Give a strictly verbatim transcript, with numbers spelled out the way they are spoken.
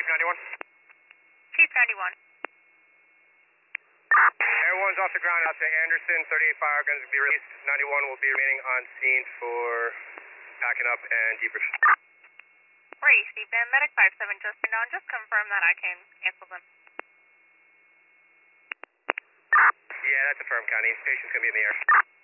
ninety-one. Chief ninety-one. Air one's off the ground out to Anderson. thirty-eight fire guns will be released. ninety-one will be remaining on scene for packing up and debrief. Ray, Steve, Dan, Medic five seven just been down. Just confirm that I can cancel them. Yeah, that's a firm, County. Patient's going to be in the air.